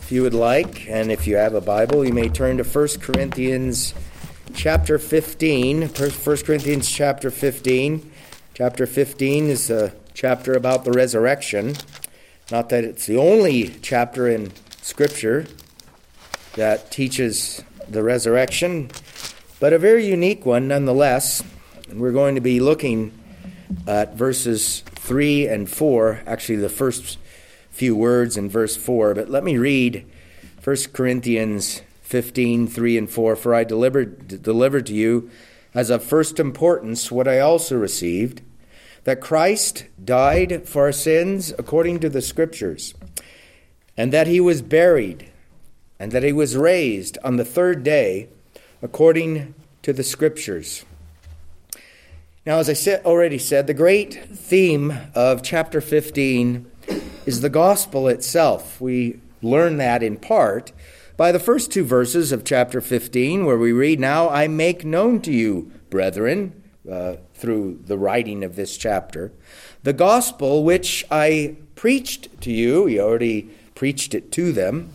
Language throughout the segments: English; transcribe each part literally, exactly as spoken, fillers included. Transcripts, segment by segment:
If you would like, and if you have a Bible, you may turn to First Corinthians chapter fifteen. First Corinthians chapter fifteen. Chapter fifteen is a chapter about the resurrection. Not that it's the only chapter in Scripture that teaches the resurrection, but a very unique one nonetheless. And we're going to be looking at verses three and four, actually the first few words in verse four. But let me read First Corinthians fifteen, three and four. For I delivered, delivered to you as of first importance what I also received, that Christ died for our sins according to the Scriptures, and that he was buried, and that he was raised on the third day according to the Scriptures. Now, as I said, already said, the great theme of chapter fifteen is the gospel itself. We learn that in part by the first two verses of chapter fifteen, where we read, "Now I make known to you, brethren," uh, through the writing of this chapter, "the gospel which I preached to you," he already preached it to them,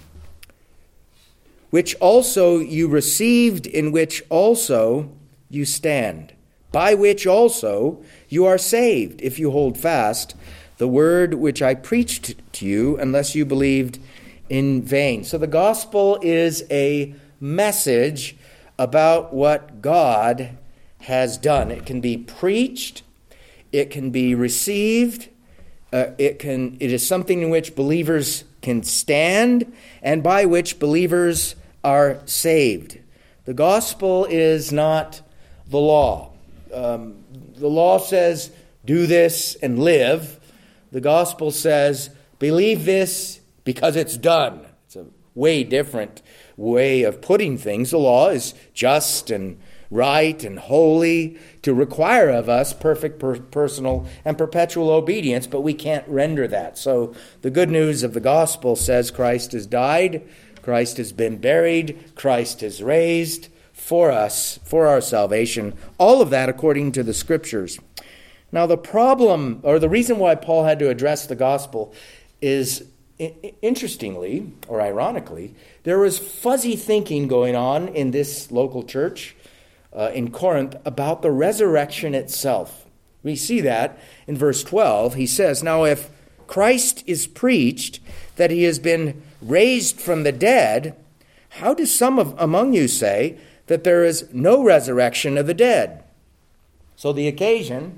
"which also you received, in which also you stand, by which also you are saved, if you hold fast the word which I preached to you, unless you believed in vain." So the gospel is a message about what God has done. It can be preached, it can be received, uh, it can. It is something in which believers can stand, and by which believers are saved. The gospel is not the law. Um, the law says, do this and live. The gospel says, believe this because it's done. It's a way different way of putting things. The law is just and right and holy to require of us perfect, per- personal, and perpetual obedience, but we can't render that. So the good news of the gospel says Christ has died, Christ has been buried, Christ is raised for us, for our salvation. All of that according to the Scriptures. Now the problem, or the reason why Paul had to address the gospel is, interestingly, or ironically, there was fuzzy thinking going on in this local church uh, in Corinth about the resurrection itself. We see that in verse twelve. He says, "Now if Christ is preached that he has been raised from the dead, how do some of among you say that there is no resurrection of the dead?" So the occasion,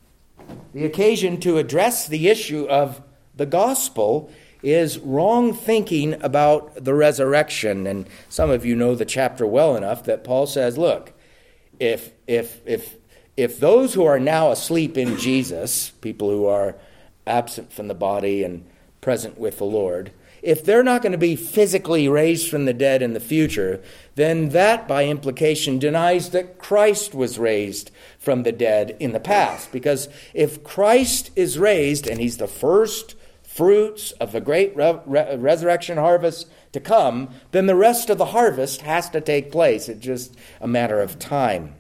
the occasion to address the issue of the gospel is wrong thinking about the resurrection. And some of you know the chapter well enough that Paul says, look, if if if if those who are now asleep in Jesus, people who are absent from the body and present with the Lord, if they're not going to be physically raised from the dead in the future, then that by implication denies that Christ was raised from the dead in the past. Because if Christ is raised, and he's the first fruits of the great re- re- resurrection harvest to come, then the rest of the harvest has to take place. It's just a matter of time.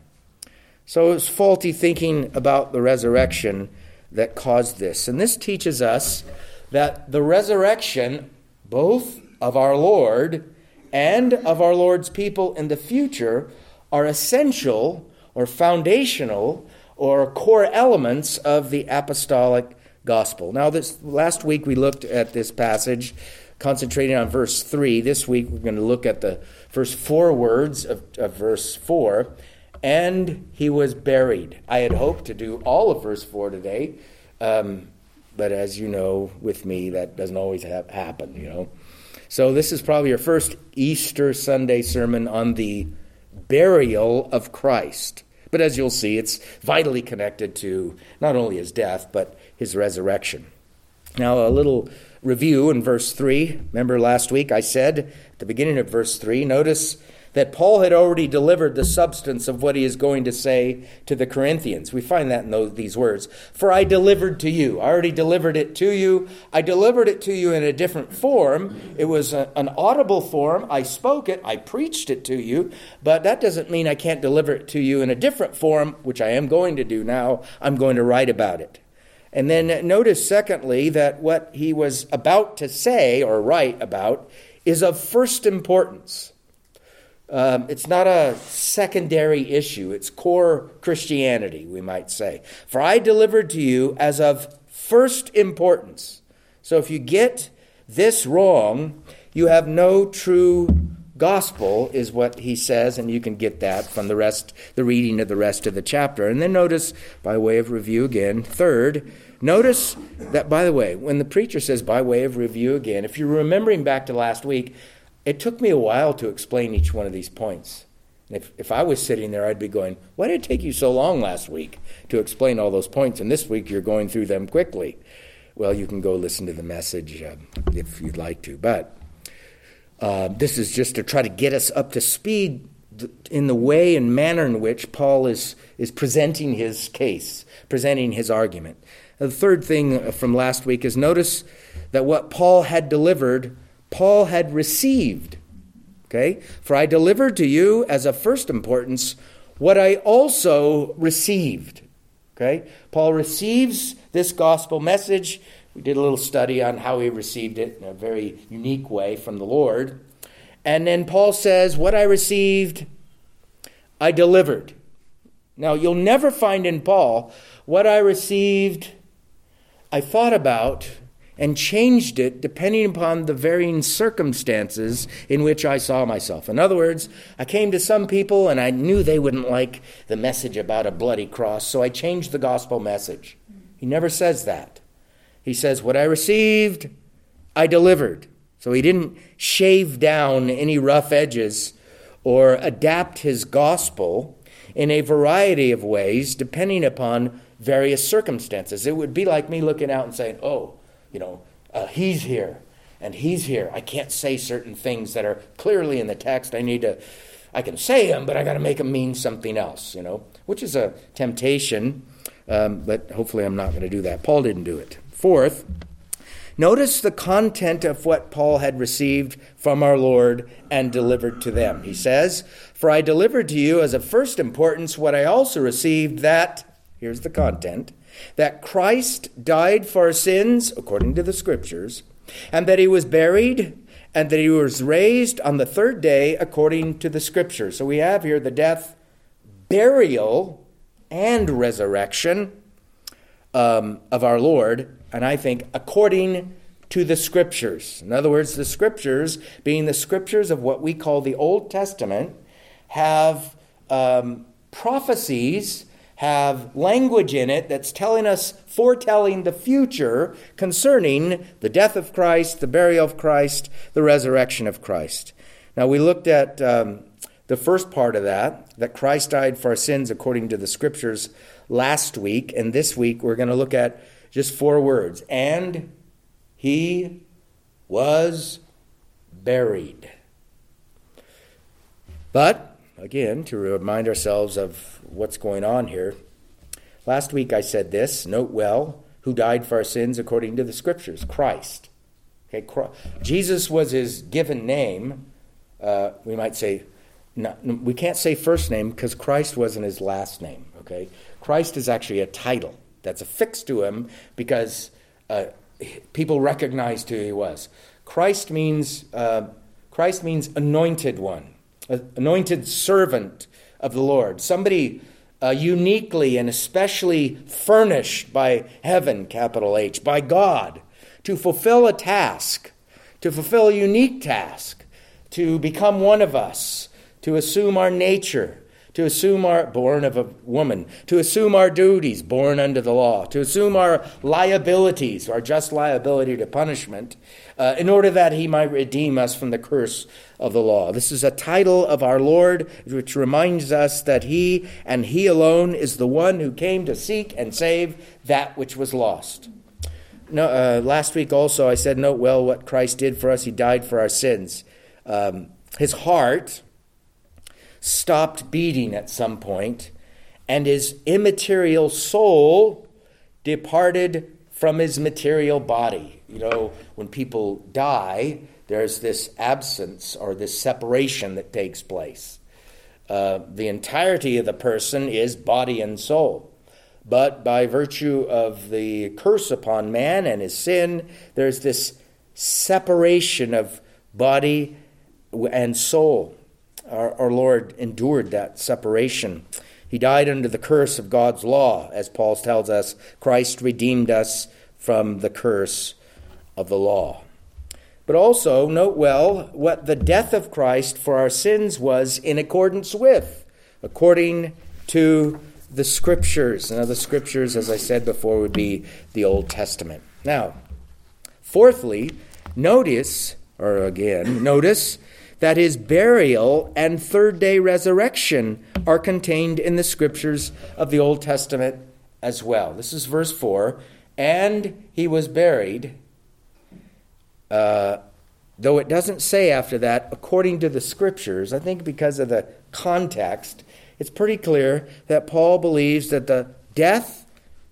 So it's faulty thinking about the resurrection that caused this. And this teaches us that the resurrection, both of our Lord and of our Lord's people in the future, are essential or foundational or core elements of the apostolic gospel. Now, this last week we looked at this passage, concentrating on verse three. This week we're going to look at the first four words of, of verse four. "And he was buried." I had hoped to do all of verse four today, um, but as you know, with me, that doesn't always ha- happen, you know. So this is probably your first Easter Sunday sermon on the burial of Christ. But as you'll see, it's vitally connected to not only his death, but his resurrection. Now, a little review in verse three. Remember last week I said at the beginning of verse three, notice that Paul had already delivered the substance of what he is going to say to the Corinthians. We find that in those, these words. "For I delivered to you." I already delivered it to you. I delivered it to you in a different form. It was a, an audible form. I spoke it. I preached it to you. But that doesn't mean I can't deliver it to you in a different form, which I am going to do now. I'm going to write about it. And then notice, secondly, that what he was about to say or write about is of first importance. Um, it's not a secondary issue. It's core Christianity, we might say. For I delivered to you as of first importance. So if you get this wrong, you have no true gospel, is what he says, and you can get that from the rest, the reading of the rest of the chapter. And then notice, by way of review again, third, notice that, by the way, when the preacher says by way of review again, if you're remembering back to last week, it took me a while to explain each one of these points. And if, if I was sitting there, I'd be going, why did it take you so long last week to explain all those points? And this week you're going through them quickly. Well, you can go listen to the message uh, if you'd like to. But uh, this is just to try to get us up to speed in the way and manner in which Paul is, is presenting his case, presenting his argument. The third thing from last week is notice that what Paul had delivered, Paul had received. Okay? For I delivered to you as of first importance what I also received. Okay? Paul receives this gospel message. We did a little study on how he received it in a very unique way from the Lord. And then Paul says, what I received, I delivered. Now, you'll never find in Paul, what I received, I thought about and changed it depending upon the varying circumstances in which I saw myself. In other words, I came to some people and I knew they wouldn't like the message about a bloody cross, so I changed the gospel message. He never says that. He says, what I received, I delivered. So he didn't shave down any rough edges or adapt his gospel in a variety of ways depending upon various circumstances. It would be like me looking out and saying, oh, you know, uh, he's here and he's here. I can't say certain things that are clearly in the text. I need to, I can say them, but I got to make them mean something else, you know, which is a temptation, um, but hopefully I'm not going to do that. Paul didn't do it. Fourth, notice the content of what Paul had received from our Lord and delivered to them. He says, for I delivered to you as of first importance what I also received, that, here's the content, that Christ died for our sins, according to the Scriptures, and that he was buried, and that he was raised on the third day, according to the Scriptures. So we have here the death, burial, and resurrection um, of our Lord, and I think according to the Scriptures. In other words, the Scriptures, being the Scriptures of what we call the Old Testament, have um, prophecies, have language in it that's telling us, foretelling the future concerning the death of Christ, the burial of Christ, the resurrection of Christ. Now, we looked at um, the first part of that, that Christ died for our sins according to the Scriptures last week, and this week we're going to look at just four words. And he was buried. But, again, to remind ourselves of what's going on here, last week I said this, note well, who died for our sins according to the Scriptures? Christ. Okay, Christ. Jesus was his given name. Uh, we might say, not, we can't say first name because Christ wasn't his last name. Okay, Christ is actually a title that's affixed to him because uh, people recognized who he was. Christ means uh, Christ means anointed one, anointed servant of the Lord, somebody uh, uniquely and especially furnished by heaven, capital H, by God, to fulfill a task, to fulfill a unique task, to become one of us, to assume our nature, to assume our, born of a woman, to assume our duties, born under the law, to assume our liabilities, our just liability to punishment, uh, in order that he might redeem us from the curse of the law. This is a title of our Lord, which reminds us that he and he alone is the one who came to seek and save that which was lost. No, uh, last week also I said, note well what Christ did for us. He died for our sins. Um, his heart stopped beating at some point, and his immaterial soul departed from his material body. You know, when people die, there's this absence or this separation that takes place. Uh, the entirety of the person is body and soul. But by virtue of the curse upon man and his sin, there's this separation of body and soul. Our, our Lord endured that separation. He died under the curse of God's law. As Paul tells us, Christ redeemed us from the curse of the law. But also, note well what the death of Christ for our sins was in accordance with, according to the Scriptures. Now, the Scriptures, as I said before, would be the Old Testament. Now, fourthly, notice, or again, notice that his burial and third-day resurrection are contained in the Scriptures of the Old Testament as well. This is verse four. And he was buried, uh, though it doesn't say after that, according to the Scriptures. I think because of the context, it's pretty clear that Paul believes that the death,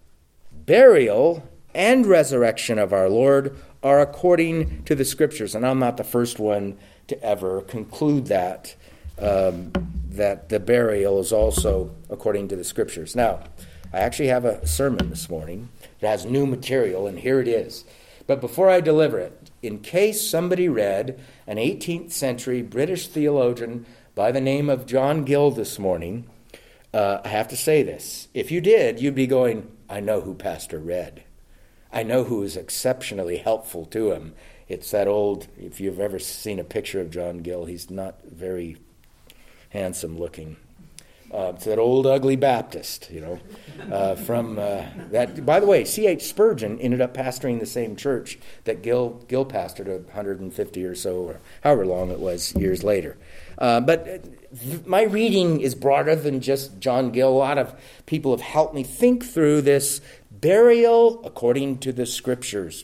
burial, and resurrection of our Lord are according to the Scriptures. And I'm not the first one to ever conclude that, um, that the burial is also according to the Scriptures. Now, I actually have a sermon this morning that has new material, and here it is. But before I deliver it, in case somebody read an eighteenth century British theologian by the name of John Gill this morning, uh, I have to say this. If you did, you'd be going, I know who Pastor read. I know who is exceptionally helpful to him. It's that old, if you've ever seen a picture of John Gill, he's not very handsome looking. Uh, it's that old ugly Baptist, you know, uh, from uh, that. By the way, C H Spurgeon ended up pastoring the same church that Gill Gill pastored one hundred fifty or so, or however long it was, years later. Uh, but th- my reading is broader than just John Gill. A lot of people have helped me think through this burial according to the Scriptures.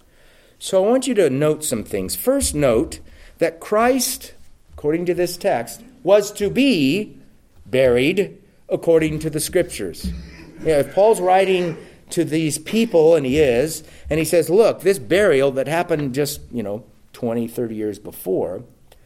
So I want you to note some things. First, note that Christ, according to this text, was to be buried according to the Scriptures. Yeah, if Paul's writing to these people, and he is, and he says, look, this burial that happened just, you know, twenty, thirty years before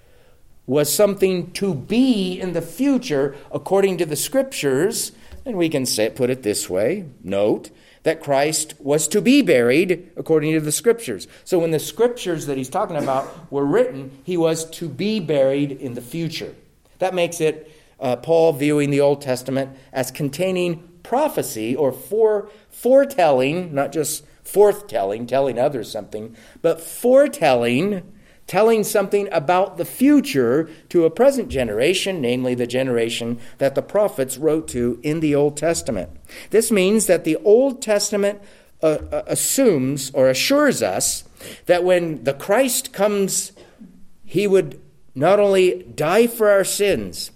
was something to be in the future according to the Scriptures, and we can say, put it this way, note that Christ was to be buried according to the Scriptures. So when the Scriptures that he's talking about were written, he was to be buried in the future. That makes it uh, Paul viewing the Old Testament as containing prophecy or fore, foretelling, not just forthtelling, telling others something, but foretelling, telling something about the future to a present generation, namely the generation that the prophets wrote to in the Old Testament. This means that the Old Testament uh, uh, assumes or assures us that when the Christ comes, he would not only die for our sins,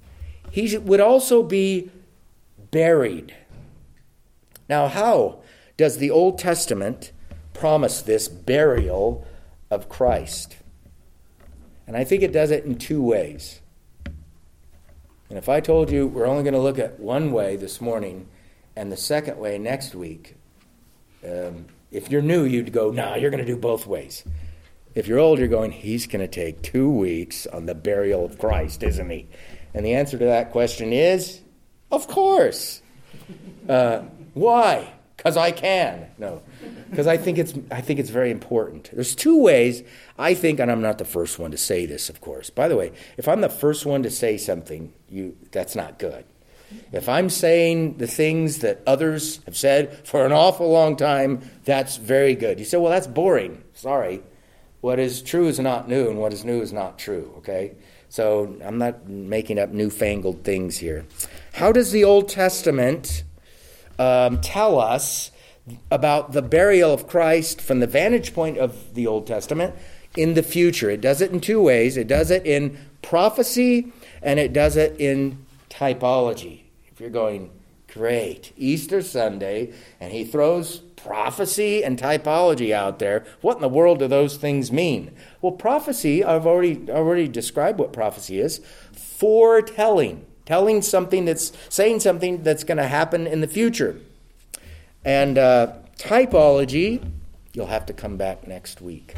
he would also be buried. Now, how does the Old Testament promise this burial of Christ? And I think it does it in two ways. And if I told you we're only going to look at one way this morning and the second way next week, um, if you're new, you'd go, no, you're going to do both ways. If you're old, you're going, he's going to take two weeks on the burial of Christ, isn't he? And the answer to that question is, of course. Uh, why? Because I can. No, because I think it's I think it's very important. There's two ways I think, and I'm not the first one to say this, of course. By the way, if I'm the first one to say something, you that's not good. If I'm saying the things that others have said for an awful long time, that's very good. You say, well, that's boring. Sorry. What is true is not new, and what is new is not true, okay? So I'm not making up newfangled things here. How does the Old Testament um, tell us about the burial of Christ from the vantage point of the Old Testament in the future? It does it in two ways. It does it in prophecy, and it does it in typology. If you're going, great, Easter Sunday, and he throws prophecy and typology out there, what in the world do those things mean? Well, prophecy, I've already already described what prophecy is. Foretelling, telling something that's, saying something that's going to happen in the future. And uh, typology, you'll have to come back next week.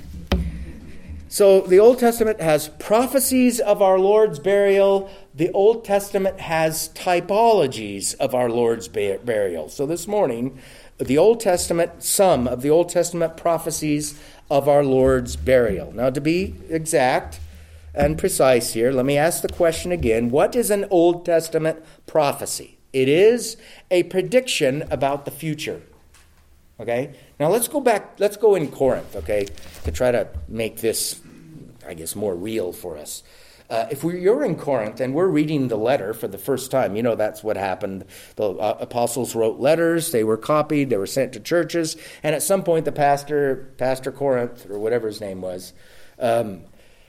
So the Old Testament has prophecies of our Lord's burial. The Old Testament has typologies of our Lord's burial. So this morning, the Old Testament, some of the Old Testament prophecies of our Lord's burial. Now, to be exact and precise here, let me ask the question again. What is an Old Testament prophecy? It is a prediction about the future. Okay? Now, let's go back, let's go in Corinth, okay, to try to make this, I guess, more real for us. Uh, if we, you're in Corinth and we're reading the letter for the first time, you know that's what happened. The uh, apostles wrote letters, they were copied, they were sent to churches, and at some point the pastor, Pastor Corinth, or whatever his name was, um,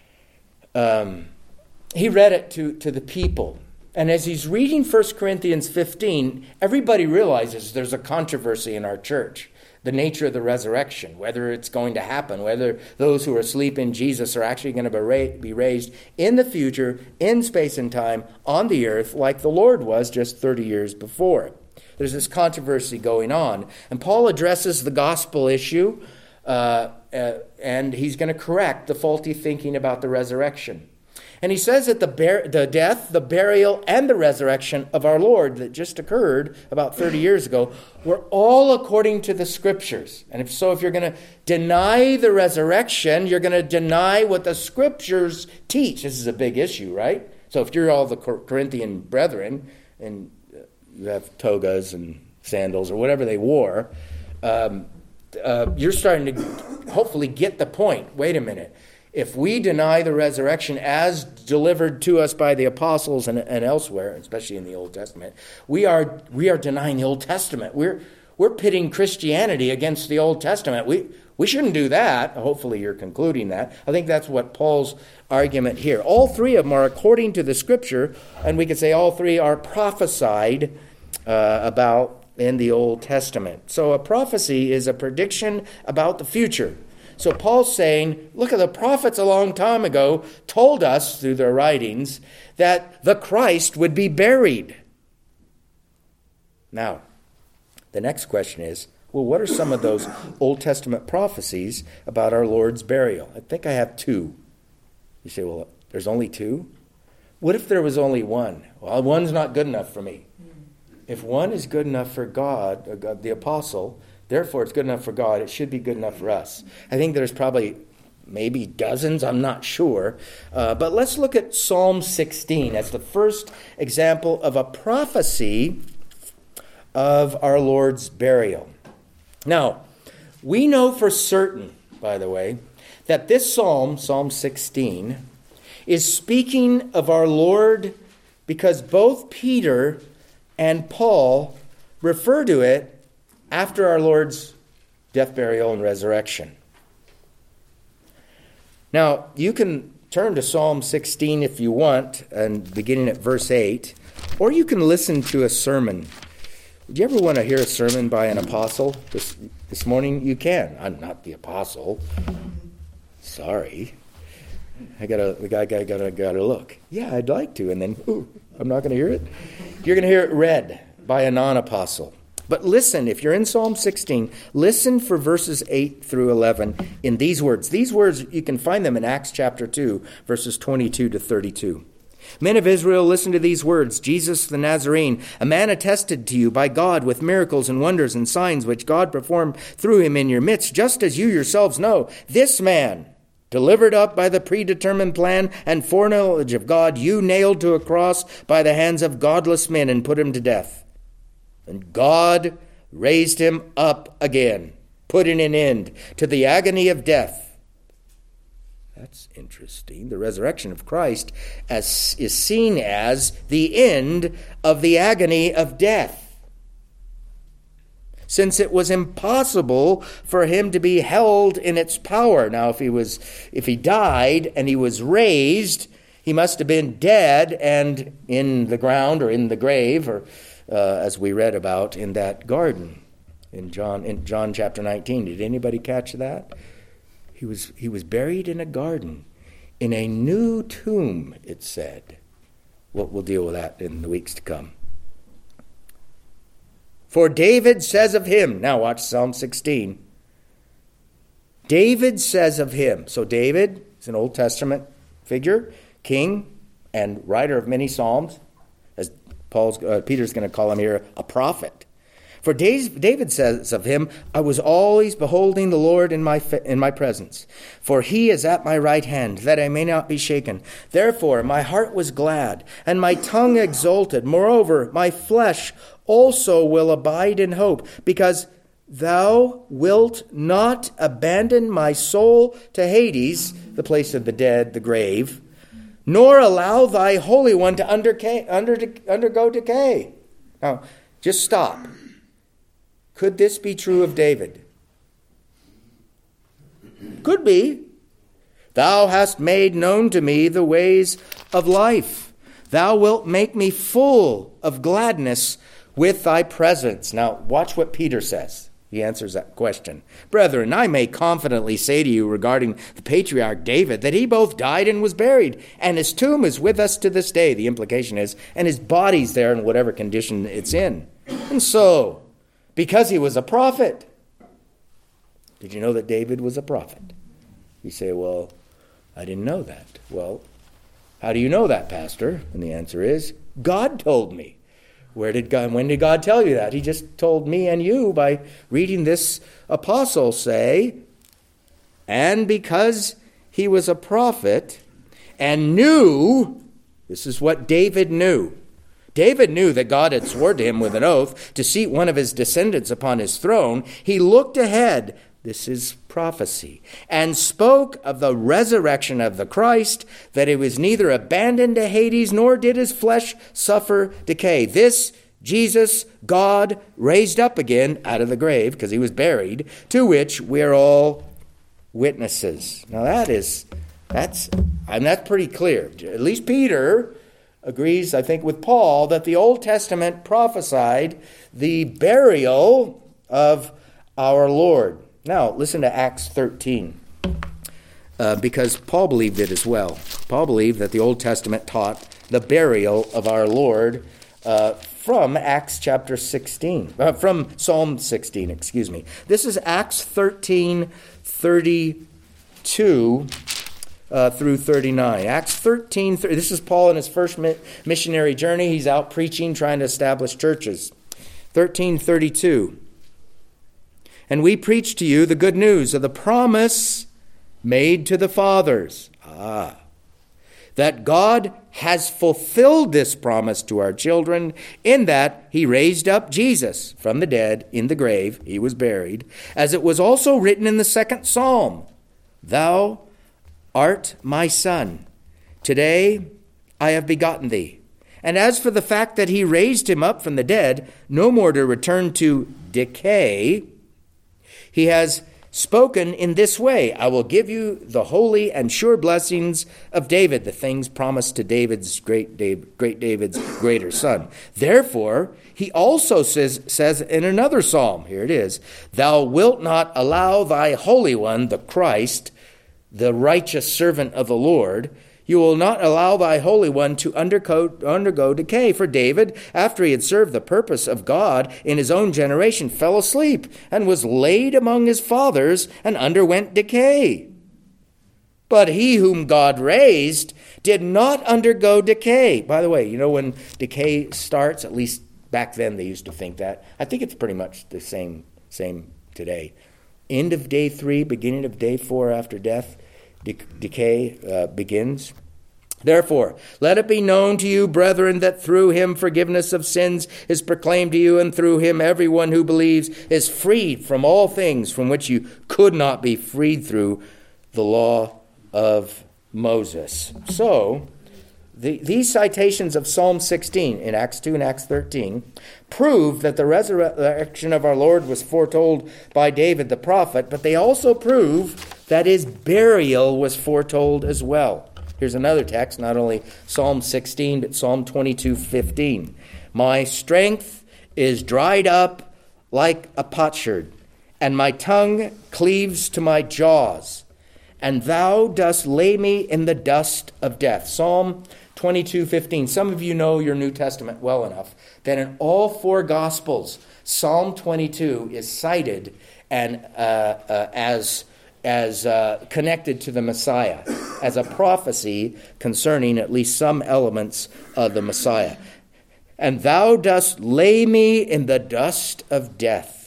um, he read it to, to the people. And as he's reading First Corinthians fifteen, everybody realizes there's a controversy in our church. The nature of the resurrection, whether it's going to happen, whether those who are asleep in Jesus are actually going to be raised in the future, in space and time, on the earth, like the Lord was just thirty years before. There's this controversy going on. And Paul addresses the gospel issue, uh, uh, and he's going to correct the faulty thinking about the resurrection. And he says that the, bar- the death, the burial, and the resurrection of our Lord that just occurred about thirty years ago were all according to the Scriptures. And if so, if you're going to deny the resurrection, you're going to deny what the Scriptures teach. This is a big issue, right? So if you're all the Corinthian brethren, and you have togas and sandals or whatever they wore, um, uh, you're starting to hopefully get the point. Wait a minute. If we deny the resurrection as delivered to us by the apostles and, and elsewhere, especially in the Old Testament, we are we are denying the Old Testament. We're we're pitting Christianity against the Old Testament. We we shouldn't do that. Hopefully you're concluding that. I think that's what Paul's argument here. All three of them are according to the Scripture, and we could say all three are prophesied uh, about in the Old Testament. So a prophecy is a prediction about the future. So Paul's saying, look, at the prophets a long time ago told us through their writings that the Christ would be buried. Now, the next question is, well, what are some of those Old Testament prophecies about our Lord's burial? I think I have two. You say, well, there's only two? What if there was only one? Well, one's not good enough for me. If one is good enough for God, the apostle, therefore, it's good enough for God. It should be good enough for us. I think there's probably maybe dozens. I'm not sure. Uh, but let's look at Psalm sixteen as the first example of a prophecy of our Lord's burial. Now, we know for certain, by the way, that this psalm, Psalm sixteen, is speaking of our Lord because both Peter and Paul refer to it after our Lord's death, burial, and resurrection. Now, you can turn to Psalm sixteen if you want, and beginning at verse eight, or you can listen to a sermon. Would you ever want to hear a sermon by an apostle? This, this morning, you can. I'm not the apostle. Sorry. I gotta, the guy, guy gotta, gotta look. Yeah, I'd like to, and then, ooh, I'm not going to hear it. You're going to hear it read by a non-apostle. But listen, if you're in Psalm sixteen, listen for verses eight through eleven in these words. These words, you can find them in Acts chapter two, verses twenty-two to thirty-two. Men of Israel, listen to these words. Jesus the Nazarene, a man attested to you by God with miracles and wonders and signs which God performed through him in your midst, just as you yourselves know. This man, delivered up by the predetermined plan and foreknowledge of God, you nailed to a cross by the hands of godless men and put him to death. And God raised him up again, putting an end to the agony of death. That's interesting. The resurrection of Christ as, is seen as the end of the agony of death, since it was impossible for him to be held in its power. Now, if he was, if he died and he was raised, he must have been dead and in the ground or in the grave, or Uh, as we read about in that garden in John in John chapter nineteen. Did anybody catch that? He was he was buried in a garden, in a new tomb, it said. We'll, we'll deal with that in the weeks to come. For David says of him, now watch Psalm sixteen. David says of him, so David is an Old Testament figure, king, and writer of many psalms. As Paul's, uh, Peter's going to call him here a prophet. For David says of him, I was always beholding the Lord in my in my presence. For he is at my right hand, that I may not be shaken. Therefore my heart was glad, and my tongue exulted. Moreover, my flesh also will abide in hope, because thou wilt not abandon my soul to Hades, the place of the dead, the grave, nor allow thy Holy One to underca- under, undergo decay. Now, just stop. Could this be true of David? Could be. Thou hast made known to me the ways of life. Thou wilt make me full of gladness with thy presence. Now, watch what Peter says. He answers that question. Brethren, I may confidently say to you regarding the patriarch David that he both died and was buried, and his tomb is with us to this day. The implication is, and his body's there in whatever condition it's in. And so, because he was a prophet. Did you know that David was a prophet? You say, well, I didn't know that. Well, how do you know that, Pastor? And the answer is, God told me. Where did God, when did God tell you that? He just told me and you by reading this apostle say, and because he was a prophet and knew, this is what David knew. David knew that God had sworn to him with an oath to seat one of his descendants upon his throne. He looked ahead, this is prophecy, and spoke of the resurrection of the Christ, that he was neither abandoned to Hades, nor did his flesh suffer decay. This Jesus, God raised up again out of the grave, because he was buried, to which we are all witnesses. Now that is, that's, and that's pretty clear. At least Peter agrees, I think, with Paul that the Old Testament prophesied the burial of our Lord. Now, listen to Acts thirteen, uh, because Paul believed it as well. Paul believed that the Old Testament taught the burial of our Lord uh, from Acts chapter sixteen, uh, from Psalm sixteen, excuse me. This is Acts thirteen, thirty-two uh, through thirty-nine. Acts thirteen, thirty, this is Paul in his first mi- missionary journey. He's out preaching, trying to establish churches. thirteen thirty-two. And we preach to you the good news of the promise made to the fathers. Ah, that God has fulfilled this promise to our children, in that he raised up Jesus from the dead in the grave. He was buried, as it was also written in the second psalm, Thou art my son. Today I have begotten thee. And as for the fact that he raised him up from the dead, no more to return to decay, he has spoken in this way, I will give you the holy and sure blessings of David, the things promised to David's great David, great David's greater son. Therefore, he also says, says in another psalm, here it is, Thou wilt not allow thy Holy One, the Christ, the righteous servant of the Lord, you will not allow thy Holy One to undergo, undergo decay. For David, after he had served the purpose of God in his own generation, fell asleep and was laid among his fathers and underwent decay. But he whom God raised did not undergo decay. By the way, you know when decay starts, at least back then they used to think that. I think it's pretty much the same, same today. End of day three, beginning of day four after death, decay uh, begins. Therefore, let it be known to you, brethren, that through him forgiveness of sins is proclaimed to you, and through him everyone who believes is freed from all things from which you could not be freed through the law of Moses. So, the, these citations of Psalm sixteen in Acts two and Acts thirteen prove that the resurrection of our Lord was foretold by David the prophet, but they also prove that his burial was foretold as well. Here's another text, not only Psalm sixteen, but Psalm twenty-two fifteen. My strength is dried up like a potsherd, and my tongue cleaves to my jaws, and thou dost lay me in the dust of death. Psalm twenty-two fifteen. Some of you know your New Testament well enough that in all four Gospels, Psalm twenty-two is cited and uh, uh, as as uh, connected to the Messiah, as a prophecy concerning at least some elements of the Messiah. and thou dost lay me in the dust of death.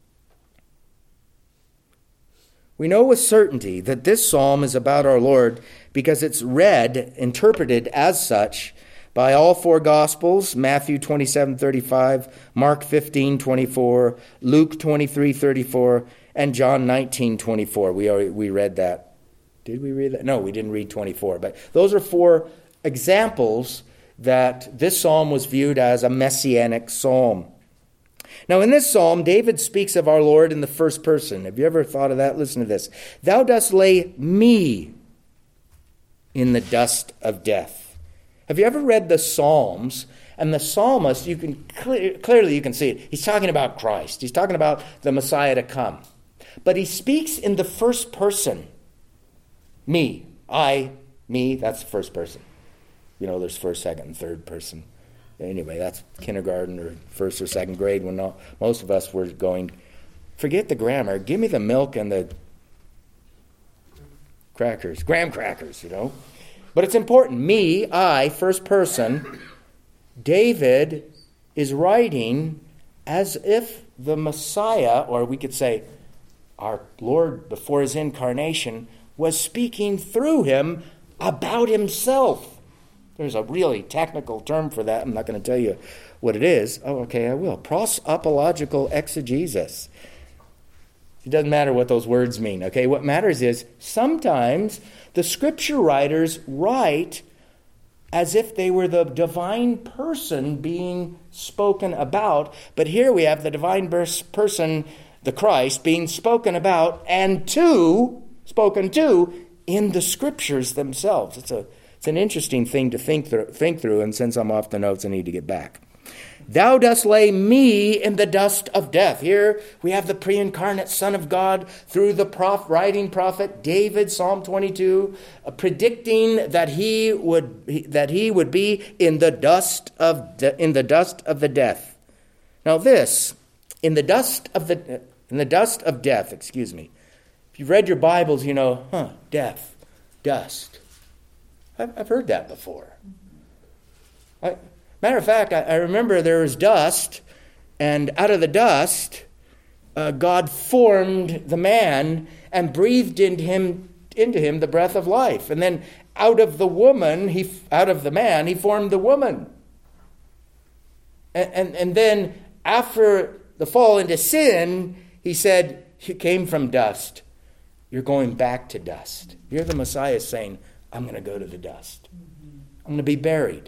We know with certainty that this psalm is about our Lord because it's read, interpreted as such, by all four Gospels: Matthew twenty-seven thirty-five, Mark fifteen twenty-four, Luke twenty-three thirty-four, and John nineteen twenty-four. We already, we read that. Did we read that? No, we didn't read twenty-four. But those are four examples that this psalm was viewed as a messianic psalm. Now, in this psalm, David speaks of our Lord in the first person. Have you ever thought of that? Listen to this. Thou dost lay me in the dust of death. Have you ever read the Psalms? And the psalmist, you can clear, clearly you can see it. He's talking about Christ. He's talking about the Messiah to come. But he speaks in the first person. Me, I, me, that's the first person. You know, there's first, second, and third person. Anyway, that's kindergarten or first or second grade when all, most of us were going, forget the grammar, give me the milk and the crackers, graham crackers, you know. But it's important. Me, I, first person. David is writing as if the Messiah, or we could say our Lord before his incarnation, was speaking through him about himself. There's a really technical term for that. I'm not going to tell you what it is. Oh, okay, I will. Prosopological exegesis. It doesn't matter what those words mean, okay? What matters is sometimes the scripture writers write as if they were the divine person being spoken about. But here we have the divine person, the Christ, being spoken about and to, spoken to, in the scriptures themselves. It's a it's an interesting thing to think through, think through, and since I'm off the notes, I need to get back. Thou dost lay me in the dust of death. Here we have the pre-incarnate Son of God through the prof, writing prophet David, Psalm twenty-two, uh, predicting that he would that he would be in the dust of de, in the dust of the death. Now this, in the dust of the in the dust of death. Excuse me. If you've read your Bibles, you know, huh? Death, dust. I've, I've heard that before. I, Matter of fact, I, I remember there was dust, and out of the dust, uh, God formed the man and breathed into him into him the breath of life. And then out of the woman, he out of the man, he formed the woman. And and, and then after the fall into sin, he said, "You came from dust. You're going back to dust." You're the Messiah saying, "I'm going to go to the dust. I'm going to be buried."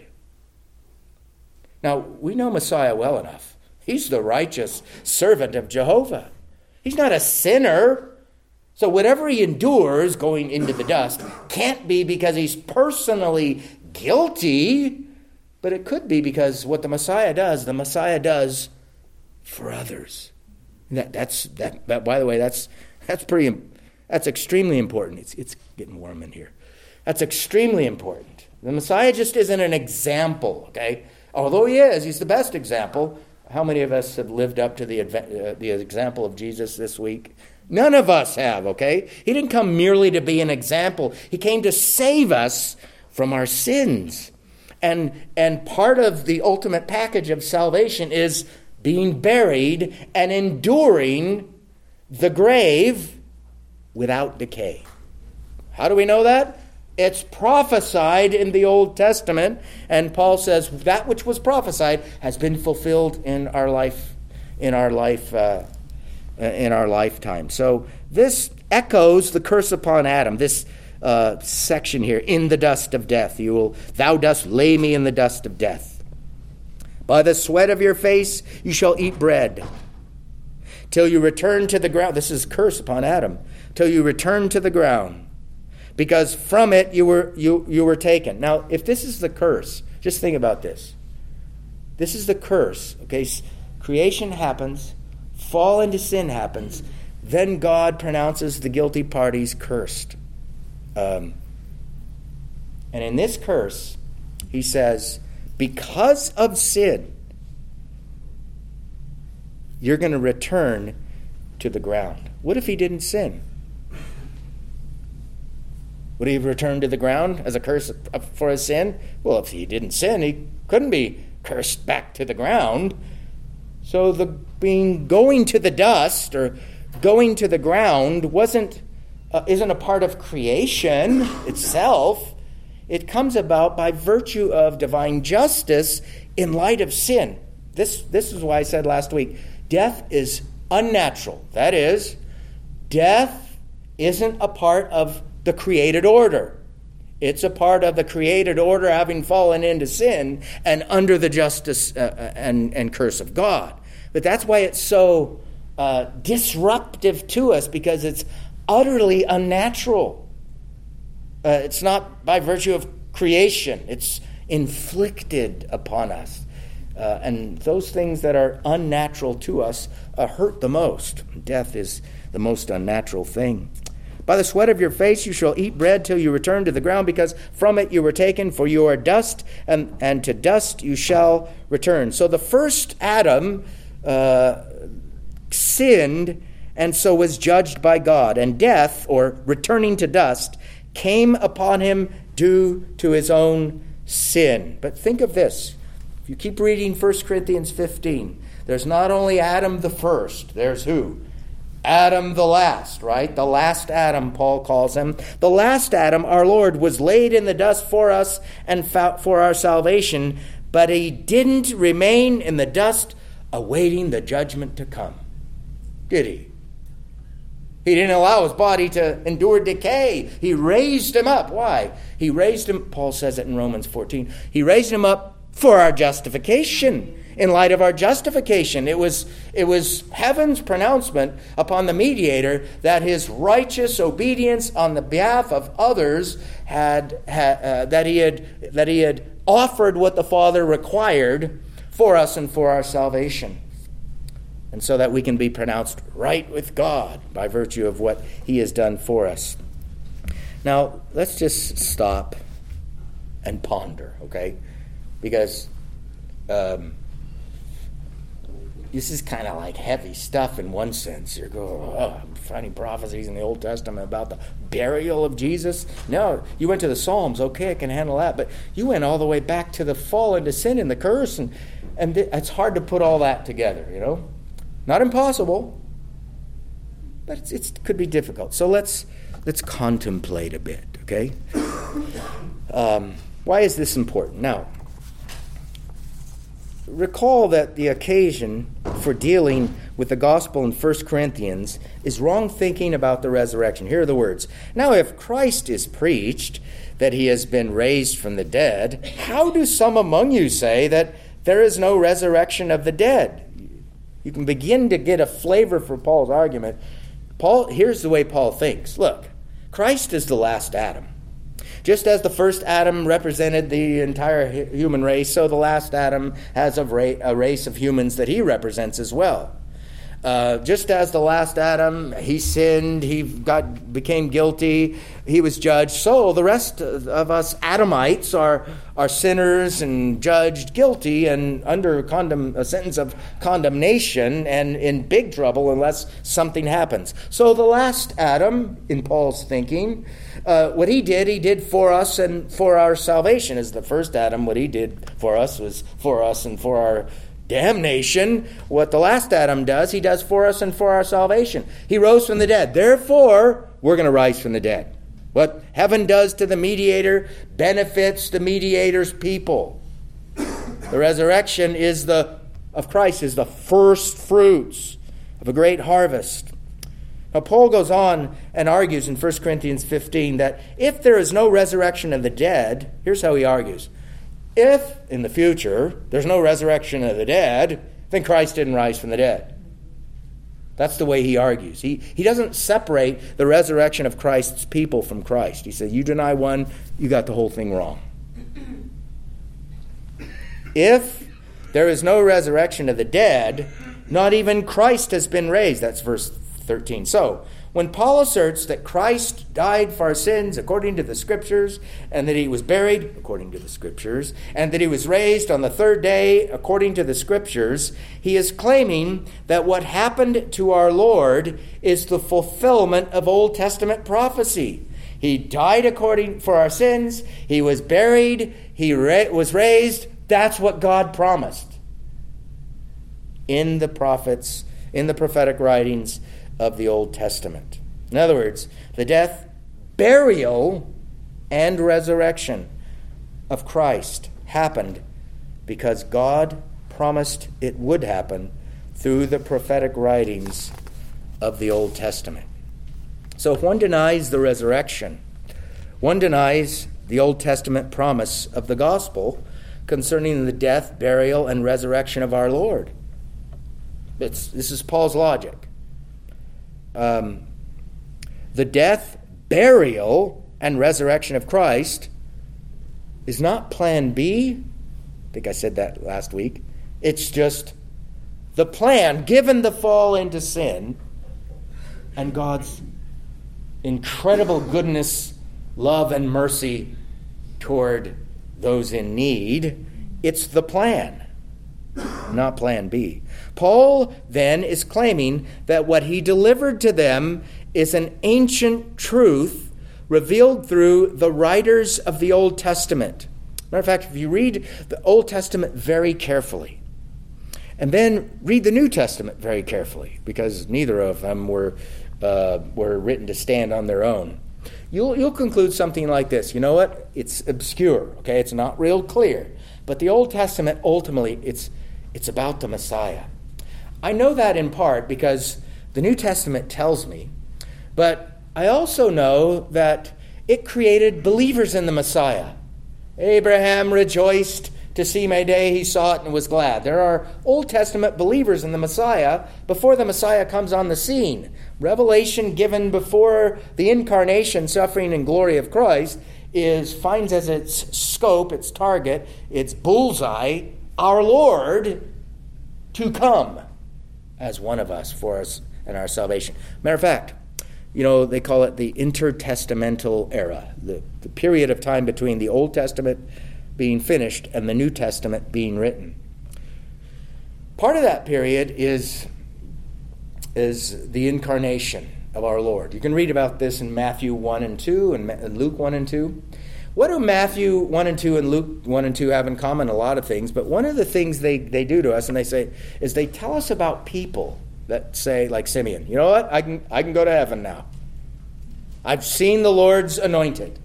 Now, we know Messiah well enough. He's the righteous servant of Jehovah. He's not a sinner. So whatever he endures going into the dust can't be because he's personally guilty, but it could be because what the Messiah does, the Messiah does for others. That, that's that. that by the way, that's that's pretty. That's extremely important. It's it's getting warm in here. That's extremely important. The Messiah just isn't an example, okay? Although he is, he's the best example. How many of us have lived up to the uh, the example of Jesus this week? None of us have, okay? He didn't come merely to be an example. He came to save us from our sins. And, and part of the ultimate package of salvation is being buried and enduring the grave without decay. How do we know that? It's prophesied in the Old Testament, and Paul says that which was prophesied has been fulfilled in our life, in our life, uh, in our lifetime. So this echoes the curse upon Adam. This uh, section here, in the dust of death, you will, thou dost lay me in the dust of death. By the sweat of your face you shall eat bread, till you return to the ground. This is curse upon Adam. Till you return to the ground. Because from it you were you you were taken. Now, if this is the curse, just think about this. This is the curse. Okay, creation happens, fall into sin happens, then God pronounces the guilty parties cursed. Um, and in this curse, he says, because of sin, you're going to return to the ground. What if he didn't sin? Would he return to the ground as a curse for his sin? Well, if he didn't sin, he couldn't be cursed back to the ground. So the being going to the dust or going to the ground wasn't uh, isn't a part of creation itself. It comes about by virtue of divine justice in light of sin. This this is why I said last week, death is unnatural. That is, death isn't a part of the created order. It's a part of the created order having fallen into sin and under the justice uh, and, and curse of God. But that's why it's so uh, disruptive to us, because it's utterly unnatural. Uh, it's not by virtue of creation. It's inflicted upon us. Uh, and those things that are unnatural to us uh, hurt the most. Death is the most unnatural thing. By the sweat of your face you shall eat bread till you return to the ground, because from it you were taken, for you are dust, and, and to dust you shall return. So the first Adam uh, sinned, and so was judged by God. And death, or returning to dust, came upon him due to his own sin. But think of this. If you keep reading First Corinthians fifteen, there's not only Adam the first, there's who? Adam the last, right? The last Adam, Paul calls him. The last Adam, our Lord, was laid in the dust for us and for our salvation, but he didn't remain in the dust awaiting the judgment to come. Did he? He didn't allow his body to endure decay. He raised him up. Why? He raised him, Paul says it in Romans fourteen, he raised him up for our justification. In light of our justification, it was it was heaven's pronouncement upon the mediator that his righteous obedience on the behalf of others had, had uh, that he had that he had offered what the Father required for us and for our salvation, and so that we can be pronounced right with God by virtue of what he has done for us. Now let's just stop and ponder, okay? Because um, this is kind of like heavy stuff in one sense. You're going, oh, I'm finding prophecies in the Old Testament about the burial of Jesus. No, you went to the Psalms. Okay, I can handle that. But you went all the way back to the fall into sin and the curse. And, and th- it's hard to put all that together, you know. Not impossible, but it's, it's, it could be difficult. So let's let's contemplate a bit, okay? Um, why is this important? Now, recall that the occasion for dealing with the gospel in First Corinthians is wrong thinking about the resurrection. Here are the words. Now, if Christ is preached that he has been raised from the dead, how do some among you say that there is no resurrection of the dead? You can begin to get a flavor for Paul's argument. Paul, here's the way Paul thinks. Look, Christ is the last Adam. Just as the first Adam represented the entire human race, so the last Adam has a, ra- a race of humans that he represents as well. Uh, just as the last Adam, he sinned, he got became guilty, he was judged, so the rest of us Adamites are, are sinners and judged guilty and under condemn, a sentence of condemnation and in big trouble unless something happens. So the last Adam, in Paul's thinking, uh, what he did, he did for us and for our salvation. As the first Adam, what he did for us was for us and for our damnation. What the last Adam does, he does for us and for our salvation. He rose from the dead. Therefore, we're going to rise from the dead. What heaven does to the mediator benefits the mediator's people. The resurrection is the of Christ is the first fruits of a great harvest. Now, Paul goes on and argues in First Corinthians fifteen that if there is no resurrection of the dead, here's how he argues. If, in the future, there's no resurrection of the dead, then Christ didn't rise from the dead. That's the way he argues. He, he doesn't separate the resurrection of Christ's people from Christ. He says, you deny one, you got the whole thing wrong. If there is no resurrection of the dead, not even Christ has been raised. That's verse thirteen. So, when Paul asserts that Christ died for our sins according to the Scriptures, and that he was buried according to the Scriptures, and that he was raised on the third day according to the Scriptures, he is claiming that what happened to our Lord is the fulfillment of Old Testament prophecy. He died according for our sins, he was buried, he ra- was raised That's what God promised in the prophets, in the prophetic writings of the Old Testament. In other words, the death, burial, and resurrection of Christ happened because God promised it would happen through the prophetic writings of the Old Testament. So if one denies the resurrection, one denies the Old Testament promise of the gospel concerning the death, burial, and resurrection of our Lord. It's, this is Paul's logic. Um, the death, burial, and resurrection of Christ is not plan B. I think I said that last week. It's just the plan, given the fall into sin and God's incredible goodness, love, and mercy toward those in need. It's the plan, not plan B. Paul then is claiming that what he delivered to them is an ancient truth revealed through the writers of the Old Testament. Matter of fact, if you read the Old Testament very carefully, and then read the New Testament very carefully, because neither of them were uh, were written to stand on their own, you'll you'll conclude something like this. You know what? It's obscure. Okay, it's not real clear. But the Old Testament ultimately it's it's about the Messiah. I know that in part because the New Testament tells me, but I also know that it created believers in the Messiah. Abraham rejoiced to see my day. He saw it and was glad. There are Old Testament believers in the Messiah before the Messiah comes on the scene. Revelation given before the incarnation, suffering, and glory of Christ is finds as its scope, its target, its bullseye, our Lord to come as one of us for us and our salvation. Matter of fact, you know, they call it the intertestamental era, the, the period of time between the Old Testament being finished and the New Testament being written. Part of that period is, is the incarnation of our Lord. You can read about this in Matthew one and two and Luke one and two. What do Matthew one and two and Luke one and two have in common? A lot of things, but one of the things they, they do to us, and they say, is they tell us about people that say, like Simeon, you know what, I can I can go to heaven now. I've seen the Lord's anointed.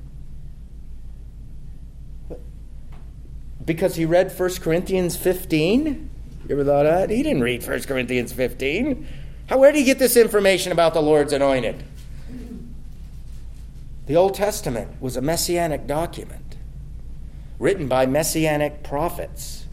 Because he read First Corinthians fifteen? You ever thought of that? He didn't read First Corinthians fifteen. How, where did he get this information about the Lord's anointed? The Old Testament was a messianic document written by messianic prophets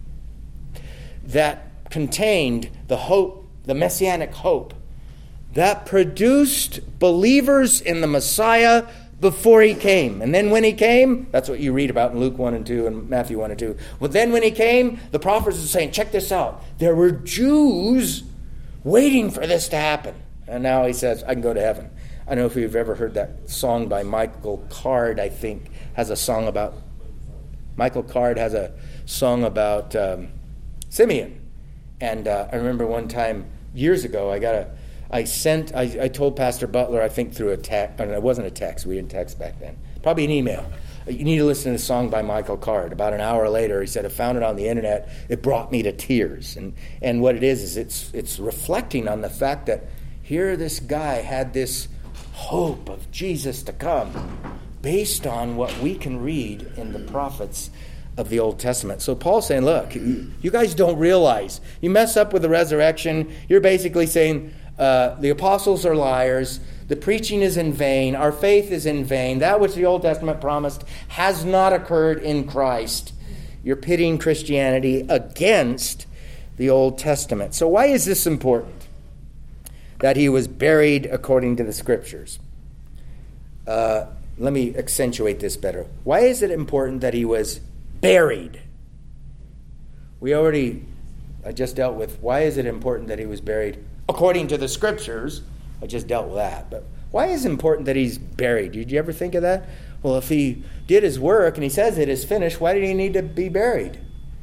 that contained the hope, the messianic hope, that produced believers in the Messiah before he came. And then when he came, that's what you read about in Luke one and two and Matthew one and two. Well, then when he came, the prophets are saying, check this out. There were Jews waiting for this to happen. And now he says, I can go to heaven. I don't know if you've ever heard that song by Michael Card, I think, has a song about, Michael Card has a song about um, Simeon. And uh, I remember one time, years ago, I got a, I sent, I, I told Pastor Butler, I think through a text, it wasn't a text, we didn't text back then, probably an email. You need to listen to the song by Michael Card. About an hour later, he said, I found it on the internet. It brought me to tears. And and what it is, is it's it's reflecting on the fact that here this guy had this hope of Jesus to come based on what we can read in the prophets of the Old Testament. So Paul's saying, look, you guys don't realize. You mess up with the resurrection, you're basically saying uh, the apostles are liars, the preaching is in vain, our faith is in vain, that which the Old Testament promised has not occurred in Christ. You're pitting Christianity against the Old Testament. So why is this important? That he was buried according to the Scriptures. Uh, let me accentuate this better. Why is it important that he was buried? We already, I just dealt with, why is it important that he was buried according to the Scriptures? I just dealt with that. But why is it important that he's buried? Did you ever think of that? Well, if he did his work and he says it is finished, why did he need to be buried?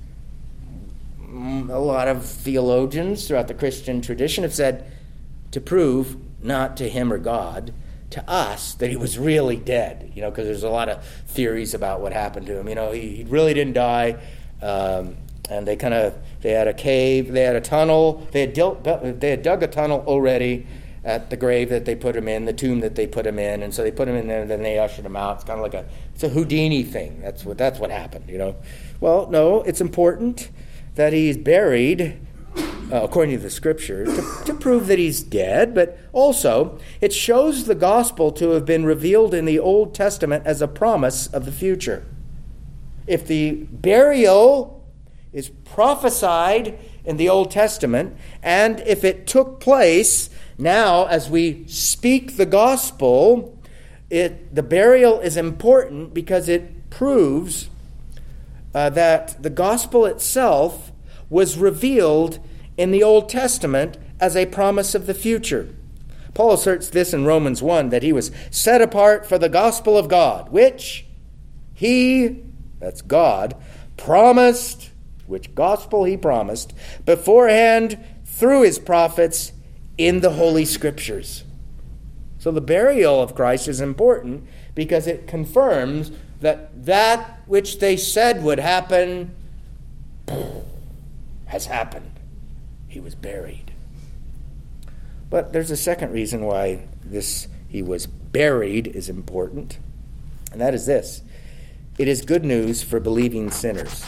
A lot of theologians throughout the Christian tradition have said, to prove, not to him or God, to us, that he was really dead. You know, because there's a lot of theories about what happened to him. You know, he, he really didn't die. Um, and they kind of, they had a cave, they had a tunnel, they had, dealt, they had dug a tunnel already at the grave that they put him in, the tomb that they put him in, and so they put him in there, and then they ushered him out. It's kind of like a, it's a Houdini thing. That's what, that's what happened, you know. Well, no, it's important that he's buried, uh, according to the Scriptures, to, to prove that he's dead, but also it shows the gospel to have been revealed in the Old Testament as a promise of the future. If the burial is prophesied in the Old Testament, and if it took place now as we speak the gospel, it the burial is important because it proves uh, that the gospel itself was revealed in the Old Testament as a promise of the future. Paul asserts this in Romans one, that he was set apart for the gospel of God, which he, that's God, promised, which gospel he promised, beforehand through his prophets in the Holy Scriptures. So the burial of Christ is important because it confirms that that which they said would happen has happened. He was buried. But there's a second reason why this he was buried is important, and that is this. It is good news for believing sinners.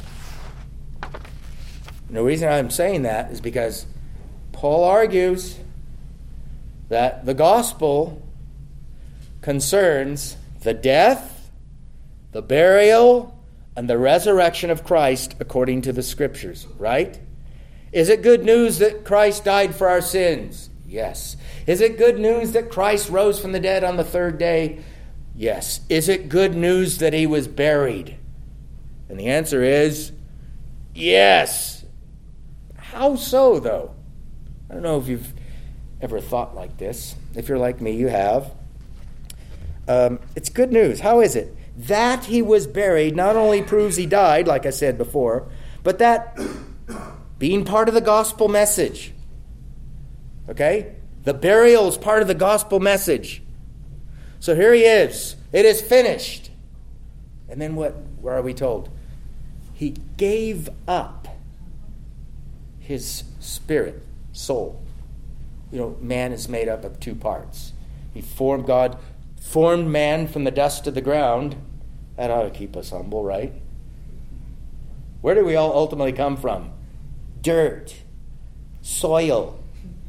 And the reason I'm saying that is because Paul argues that the gospel concerns the death, the burial, and the resurrection of Christ according to the Scriptures, right? Is it good news that Christ died for our sins? Yes. Is it good news that Christ rose from the dead on the third day? Yes. Is it good news that he was buried? And the answer is yes. How so, though? I don't know if you've ever thought like this. If you're like me, you have. Um, it's good news. How is it? That he was buried not only proves he died, like I said before, but that being part of the gospel message. Okay? The burial is part of the gospel message. So here he is. It is finished. And then what? Where are we told? He gave up his spirit, soul. You know, man is made up of two parts. He formed, God formed man from the dust of the ground. That ought to keep us humble, right? Where do we all ultimately come from? Dirt, soil.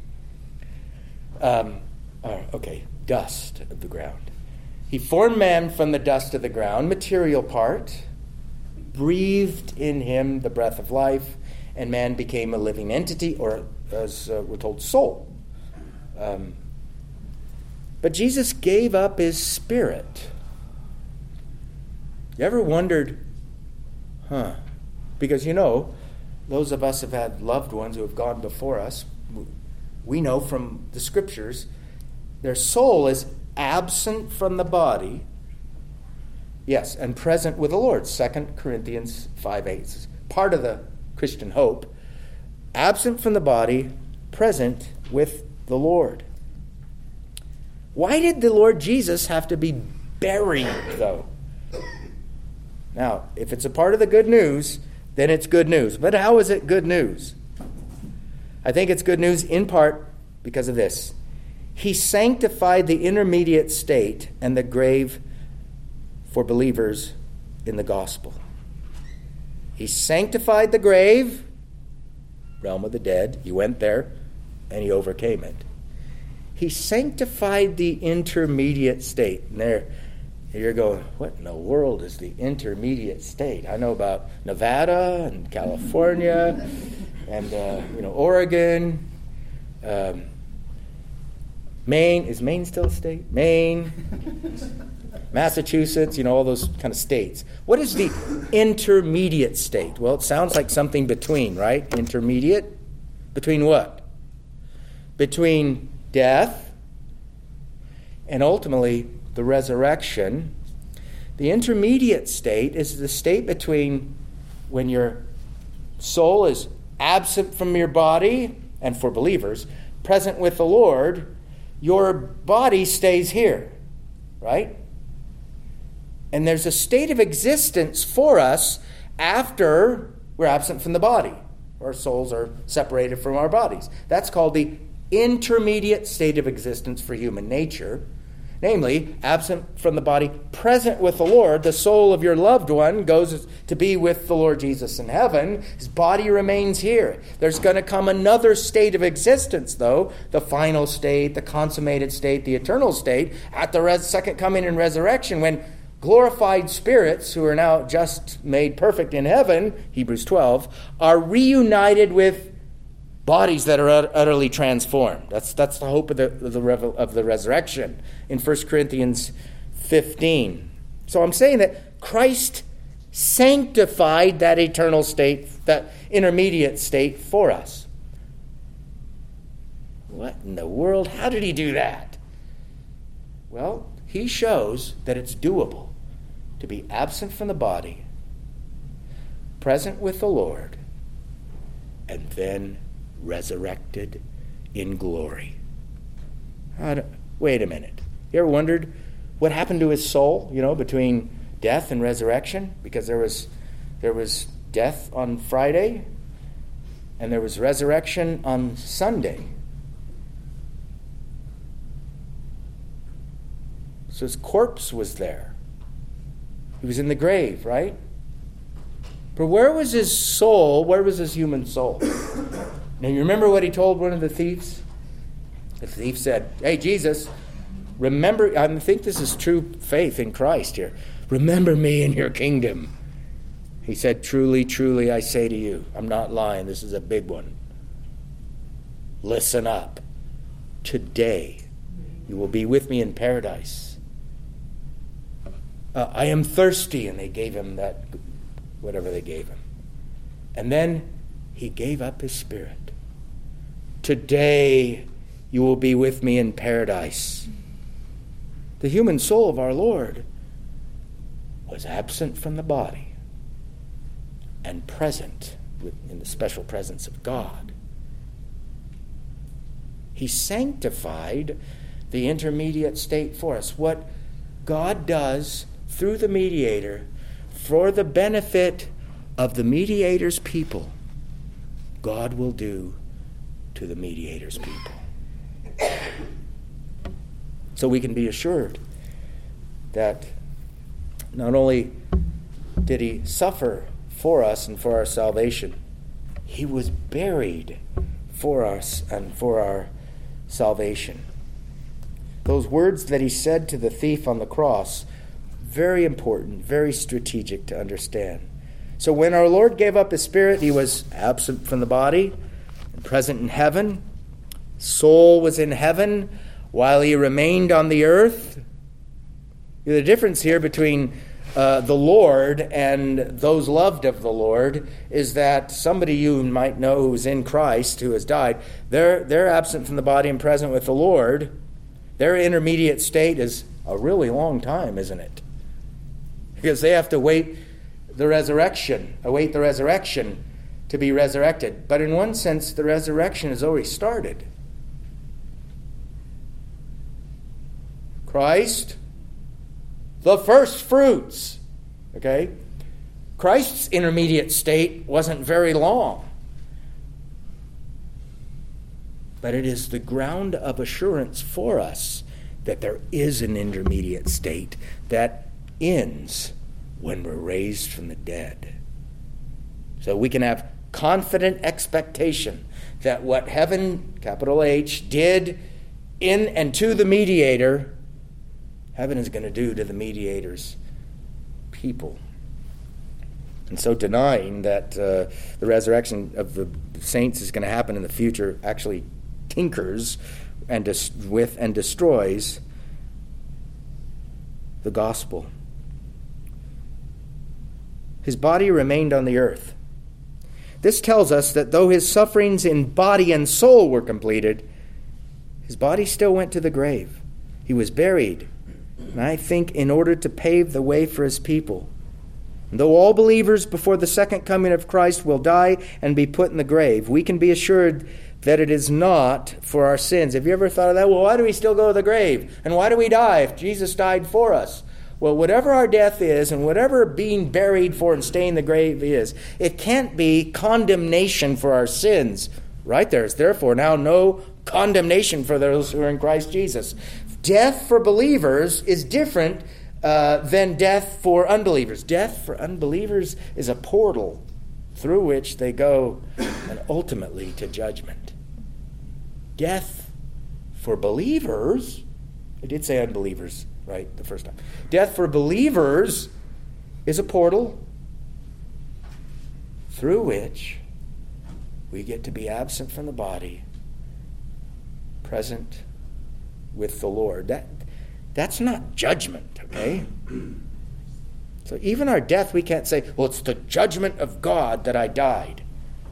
Um, uh, okay, dust of the ground. He formed man from the dust of the ground, material part, breathed in him the breath of life, and man became a living entity, or as uh, we're told, soul. Um, but Jesus gave up his spirit. You ever wondered, huh? Because, you know, those of us who have had loved ones who have gone before us, we know from the Scriptures, their soul is absent from the body, yes, and present with the Lord. Second Corinthians five eight. Part of the Christian hope. Absent from the body, present with the Lord. Why did the Lord Jesus have to be buried, though? Now, if it's a part of the good news, then it's good news. But how is it good news? I think it's good news in part because of this. He sanctified the intermediate state and the grave for believers in the gospel. He sanctified the grave, realm of the dead. He went there and he overcame it. He sanctified the intermediate state. And there, you're going, what in the world is the intermediate state? I know about Nevada and California and uh, you know Oregon, um, Maine. Is Maine still a state? Maine, Massachusetts. You know all those kind of states. What is the intermediate state? Well, it sounds like something between, right? Intermediate between what? Between death and ultimately the resurrection. The intermediate state is the state between when your soul is absent from your body, and for believers, present with the Lord, your body stays here, right? And there's a state of existence for us after We're absent from the body. Our souls are separated from our bodies. That's called the intermediate state of existence for human nature. Namely, absent from the body, present with the Lord. The soul of your loved one goes to be with the Lord Jesus in heaven. His body remains here. There's going to come another state of existence, though, the final state, the consummated state, the eternal state, at the res- second coming and resurrection, when glorified spirits, who are now just made perfect in heaven, Hebrews twelve, are reunited with bodies that are utterly transformed. That's that's the hope of the of the, of the resurrection in First Corinthians fifteen. So I'm saying that Christ sanctified that eternal state, that intermediate state for us. What in the world? How did he do that? Well, he shows that it's doable to be absent from the body, present with the Lord, and then resurrected in glory. Wait a minute. You ever wondered what happened to his soul, you know, between death and resurrection? Because there was there was death on Friday and there was resurrection on Sunday. So his corpse was there. He was in the grave, right? But where was his soul? Where was his human soul? Now, you remember what he told one of the thieves? The thief said, "Hey, Jesus, remember," I think this is true faith in Christ here, "remember me in your kingdom." He said, "Truly, truly, I say to you," I'm not lying, this is a big one, "listen up. Today you will be with me in paradise. Uh, I am thirsty," and they gave him that, whatever they gave him. And then he gave up his spirit. "Today you will be with me in paradise." The human soul of our Lord was absent from the body and present in the special presence of God. He sanctified the intermediate state for us. What God does through the mediator for the benefit of the mediator's people, God will do to the mediator's people. So we can be assured that not only did he suffer for us and for our salvation, he was buried for us and for our salvation. Those words that he said to the thief on the cross, very important, very strategic to understand. So when our Lord gave up his spirit, he was absent from the body and present in heaven. Soul was in heaven while he remained on the earth. The difference here between uh, the Lord and those loved of the Lord is that somebody you might know who's in Christ, who has died, they're, they're absent from the body and present with the Lord. Their intermediate state is a really long time, isn't it? Because they have to wait the resurrection, await the resurrection to be resurrected. But in one sense, the resurrection has already started. Christ, the first fruits. Okay? Christ's intermediate state wasn't very long. But it is the ground of assurance for us that there is an intermediate state that ends when we're raised from the dead. So we can have confident expectation that what heaven, capital H, did in and to the mediator, heaven is going to do to the mediator's people. And so denying that uh, the resurrection of the saints is going to happen in the future actually tinkers and dis- with and destroys the gospel. His body remained on the earth. This tells us that though his sufferings in body and soul were completed, his body still went to the grave. He was buried, and I think in order to pave the way for his people. And though all believers before the second coming of Christ will die and be put in the grave, we can be assured that it is not for our sins. Have you ever thought of that? Well, why do we still go to the grave? And why do we die if Jesus died for us? Well, whatever our death is and whatever being buried for and staying in the grave is, it can't be condemnation for our sins. Right? There is therefore now no condemnation for those who are in Christ Jesus. Death for believers is different uh, than death for unbelievers. Death for unbelievers is a portal through which they go and ultimately to judgment. Death for believers, I did say unbelievers, right, the first time. Death for believers is a portal through which we get to be absent from the body, present with the Lord. That, that's not judgment, okay? So even our death, we can't say, well, it's the judgment of God that I died.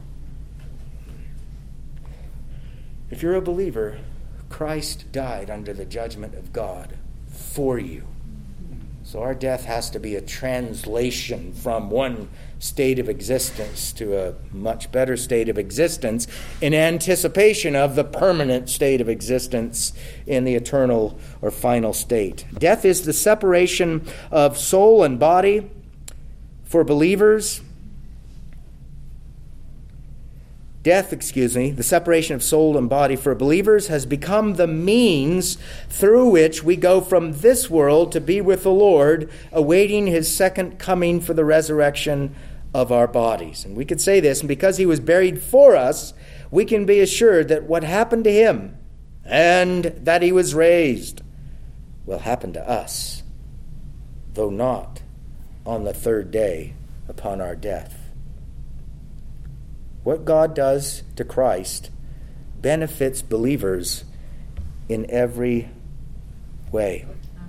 If you're a believer, Christ died under the judgment of God for you. So our death has to be a translation from one state of existence to a much better state of existence in anticipation of the permanent state of existence in the eternal or final state. Death is the separation of soul and body for believers. Death, excuse me, the separation of soul and body for believers has become the means through which we go from this world to be with the Lord, awaiting his second coming for the resurrection of our bodies. And we could say this, and because he was buried for us, we can be assured that what happened to him and that he was raised will happen to us, though not on the third day upon our death. What God does to Christ benefits believers in every way.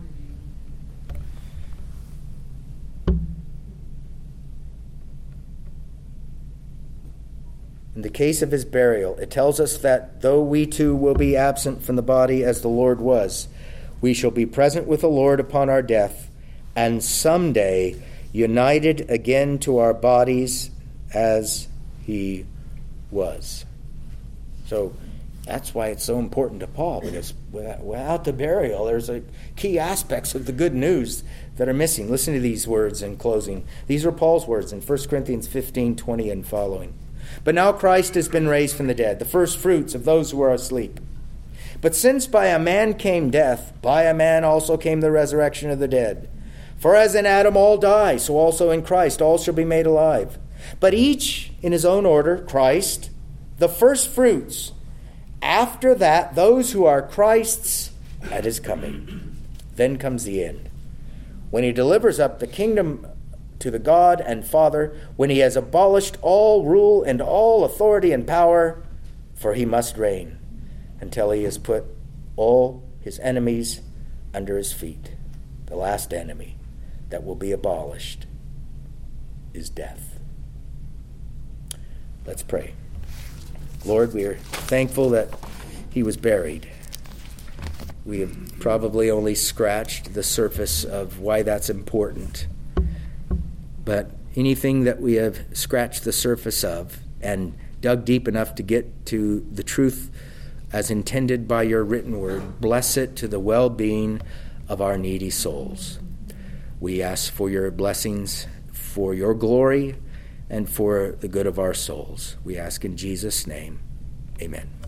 In the case of his burial, it tells us that though we too will be absent from the body as the Lord was, we shall be present with the Lord upon our death, and someday united again to our bodies as he was. So that's why it's so important to Paul, because without the burial, there's a key aspects of the good news that are missing. Listen to these words in closing. These are Paul's words in First Corinthians fifteen, twenty and following. But now Christ has been raised from the dead, the first fruits of those who are asleep. But since by a man came death, by a man also came the resurrection of the dead. For as in Adam all die, so also in Christ all shall be made alive. But each in his own order, Christ, the first fruits. After that, those who are Christ's at his coming. Then comes the end, when he delivers up the kingdom to the God and Father, when he has abolished all rule and all authority and power, for he must reign until he has put all his enemies under his feet. The last enemy that will be abolished is death. Let's pray. Lord, we are thankful that he was buried. We have probably only scratched the surface of why that's important. But anything that we have scratched the surface of and dug deep enough to get to the truth as intended by your written word, bless it to the well-being of our needy souls. We ask for your blessings, for your glory, and for the good of our souls. We ask in Jesus' name, amen.